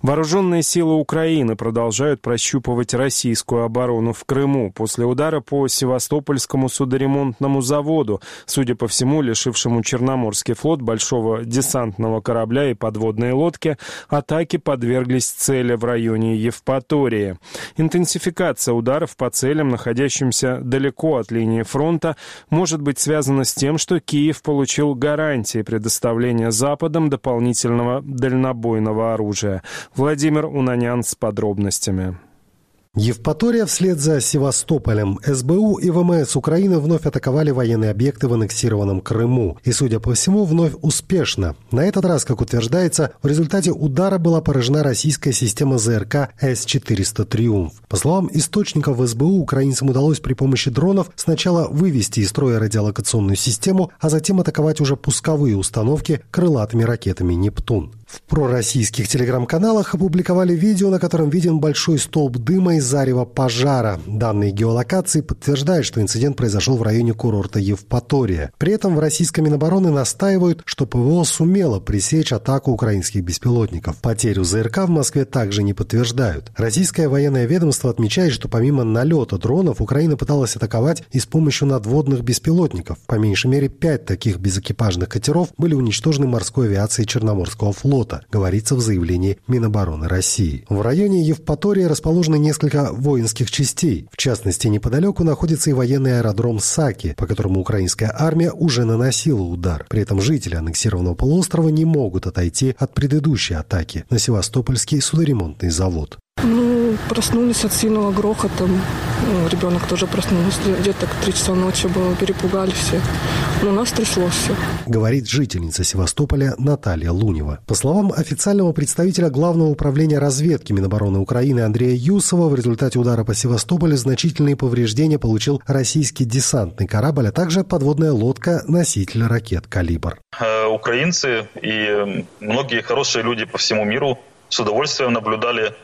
Вооруженные силы Украины продолжают прощупывать российскую оборону в Крыму после удара по Севастопольскому судоремонтному заводу, судя по всему, лишившему Черноморский флот большого десантного корабля и подводной лодки. Атаки подверглись цели в районе Евпатории. Интенсификация ударов по целям, находящимся далеко от линии фронта, может быть связана с тем, что Киев получил гарантии предоставления Западом дополнительного дальнобойного оружия. Владимир Унанян с подробностями. Евпатория вслед за Севастополем. СБУ и ВМС Украины вновь атаковали военные объекты в аннексированном Крыму. И, судя по всему, вновь успешно. На этот раз, как утверждается, в результате удара была поражена российская система ЗРК С-400 «Триумф». По словам источников в СБУ, украинцам удалось при помощи дронов сначала вывести из строя радиолокационную систему, а затем атаковать уже пусковые установки крылатыми ракетами «Нептун». В пророссийских телеграм-каналах опубликовали видео, на котором виден большой столб дыма и зарево пожара. Данные геолокации подтверждают, что инцидент произошел в районе курорта Евпатория. При этом в российском Минобороны настаивают, что ПВО сумело пресечь атаку украинских беспилотников. Потерю ЗРК в Москве также не подтверждают. Российское военное ведомство отмечает, что помимо налета дронов, Украина пыталась атаковать и с помощью надводных беспилотников. По меньшей мере 5 таких безэкипажных катеров были уничтожены морской авиацией Черноморского флота, говорится в заявлении Минобороны России. В районе Евпатории расположены несколько воинских частей. В частности, неподалеку находится и военный аэродром Саки, по которому украинская армия уже наносила удар. При этом жители аннексированного полуострова не могут отойти от предыдущей атаки на Севастопольский судоремонтный завод. Проснулись от сильного грохота. Ребенок тоже проснулся. Где-то к 3 часа ночи было. Перепугались все. Но нас трясло все. Говорит жительница Севастополя Наталья Лунева. По словам официального представителя Главного управления разведки Минобороны Украины Андрея Юсова, в результате удара по Севастополю значительные повреждения получил российский десантный корабль, а также подводная лодка-носитель ракет «Калибр». Украинцы и многие хорошие люди по всему миру с удовольствием наблюдали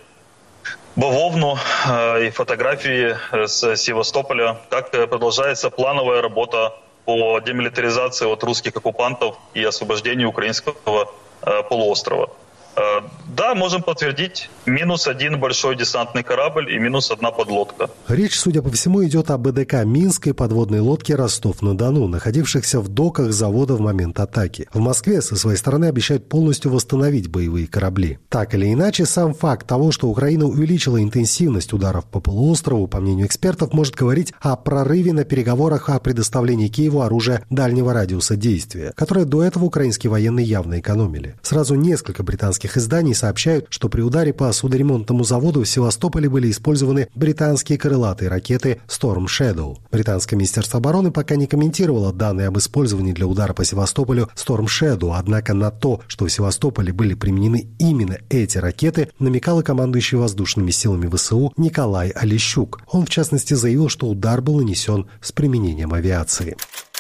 бавовну и фотографии с Севастополя, как продолжается плановая работа по демилитаризации от русских оккупантов и освобождению украинского полуострова. Да, можем подтвердить, -1 большой десантный корабль и -1 подлодка. Речь, судя по всему, идет о БДК «Минской» подводной лодке «Ростов-на-Дону», находившихся в доках завода в момент атаки. В Москве со своей стороны обещают полностью восстановить боевые корабли. Так или иначе, сам факт того, что Украина увеличила интенсивность ударов по полуострову, по мнению экспертов, может говорить о прорыве на переговорах о предоставлении Киеву оружия дальнего радиуса действия, которое до этого украинские военные явно экономили. Сразу несколько британских изданий сообщают, что при ударе по судоремонтному заводу в Севастополе были использованы британские крылатые ракеты Storm Shadow. Британское министерство обороны пока не комментировало данные об использовании для удара по Севастополю Storm Shadow, однако на то, что в Севастополе были применены именно эти ракеты, намекал и командующий воздушными силами ВСУ Николай Олещук. Он, в частности, заявил, что удар был нанесен с применением авиации.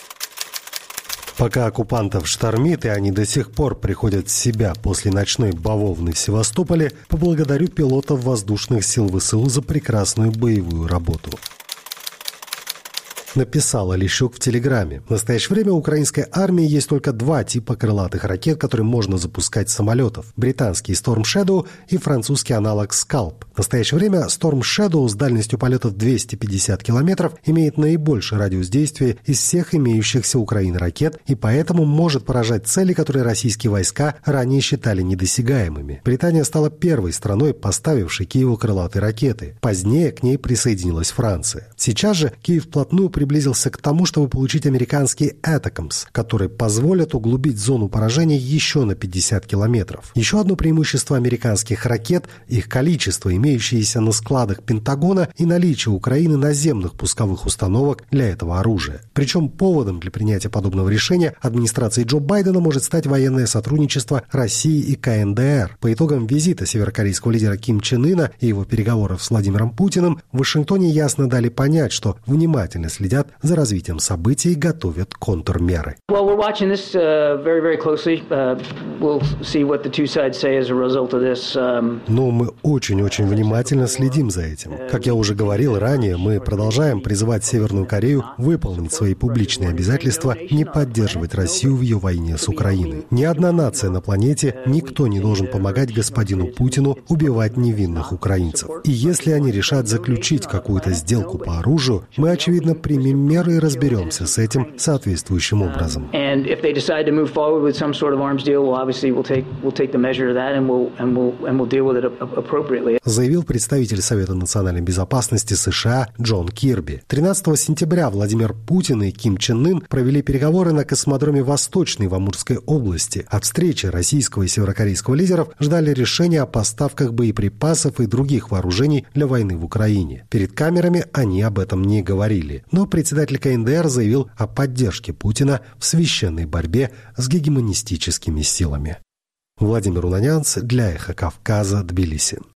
Пока оккупантов штормит, и они до сих пор приходят в себя после ночной бавовны в Севастополе, поблагодарю пилотов воздушных сил ВСУ за прекрасную боевую работу. Написал Олещук в Телеграме. В настоящее время у украинской армии есть только 2 типа крылатых ракет, которые можно запускать с самолетов. Британский Storm Shadow и французский аналог Scalp. В настоящее время Storm Shadow с дальностью полета в 250 километров имеет наибольший радиус действия из всех имеющихся у Украины ракет и поэтому может поражать цели, которые российские войска ранее считали недосягаемыми. Британия стала первой страной, поставившей Киеву крылатые ракеты. Позднее к ней присоединилась Франция. Сейчас же Киев вплотную приблизился к тому, чтобы получить американские Атакамс, которые позволят углубить зону поражения еще на 50 километров. Еще одно преимущество американских ракет – их количество, имеющееся на складах Пентагона, и наличие Украины наземных пусковых установок для этого оружия. Причем поводом для принятия подобного решения администрации Джо Байдена может стать военное сотрудничество России и КНДР. По итогам визита северокорейского лидера Ким Чен Ына и его переговоров с Владимиром Путиным в Вашингтоне ясно дали понять, что внимательно следят следят за развитием событий и готовят контрмеры. Но мы очень-очень внимательно следим за этим. Как я уже говорил ранее, мы продолжаем призывать Северную Корею выполнить свои публичные обязательства, не поддерживать Россию в ее войне с Украиной. Ни одна нация на планете, никто не должен помогать господину Путину убивать невинных украинцев. И если они решат заключить какую-то сделку по оружию, мы, очевидно, примем меры и разберемся с этим соответствующим образом. Заявил представитель Совета национальной безопасности США Джон Кирби. 13 сентября Владимир Путин и Ким Чен Ын провели переговоры на космодроме Восточный в Амурской области. От встречи российского и северокорейского лидеров ждали решения о поставках боеприпасов и других вооружений для войны в Украине. Перед камерами они об этом не говорили. Но председатель КНДР заявил о поддержке Путина в священной борьбе с гегемонистическими силами. Владимир Унанянц для Эхо Кавказа, Тбилиси.